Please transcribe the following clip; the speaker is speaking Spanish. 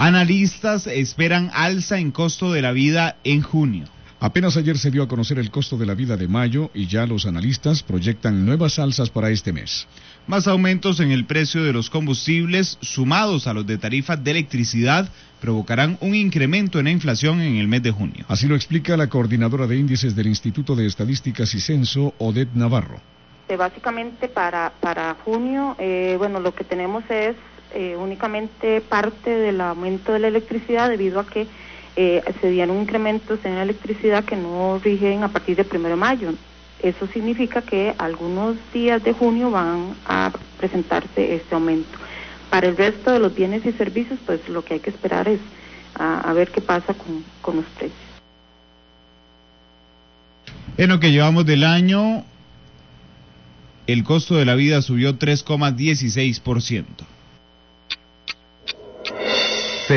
Analistas esperan alza en costo de la vida en junio. Apenas ayer se dio a conocer el costo de la vida de mayo y ya los analistas proyectan nuevas alzas para este mes. Más aumentos en el precio de los combustibles, sumados a los de tarifas de electricidad, provocarán un incremento en la inflación en el mes de junio. Así lo explica la coordinadora de índices del Instituto de Estadísticas y Censo, Odette Navarro. Básicamente para junio, lo que tenemos es únicamente parte del aumento de la electricidad debido a que se dieron incrementos en la electricidad que no rigen a partir del 1 de mayo. Eso significa que algunos días de junio van a presentarse este aumento. Para el resto de los bienes y servicios, pues lo que hay que esperar es a ver qué pasa con los precios. En lo que llevamos del año, el costo de la vida subió 3,16%.